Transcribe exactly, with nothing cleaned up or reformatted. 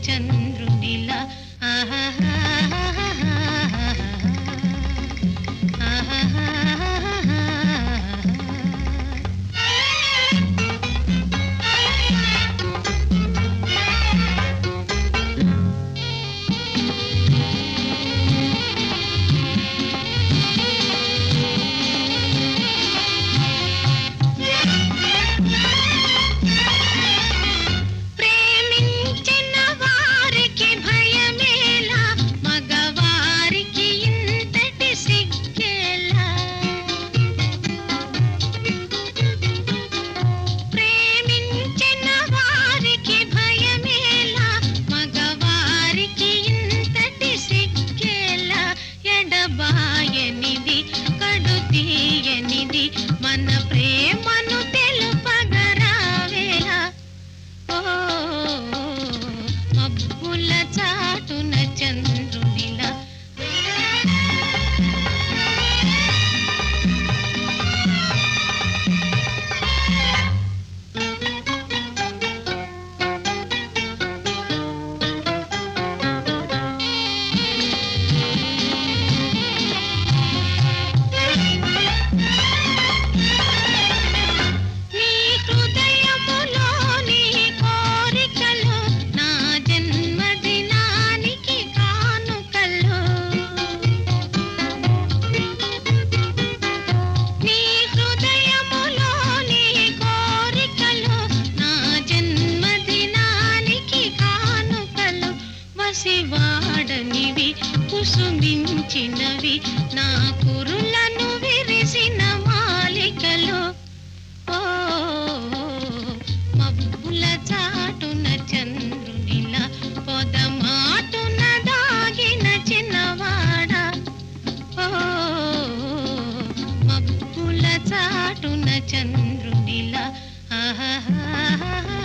చంద్రునిలా బాయనిది కడు తీయనిది మన ప్రేమను తెలుపగరావేలా ఓ మబ్బుల చాటున చంద్రునిలా వాడనివి కుసుమించినవి నా కురులను విరిసిన మాలికలు ఓ మబ్బుల చాటున చంద్రునిలా పొదమాటున దాగిన చిన్నవాడ ఓ మబ్బుల చాటున చంద్రునిలా ఆహా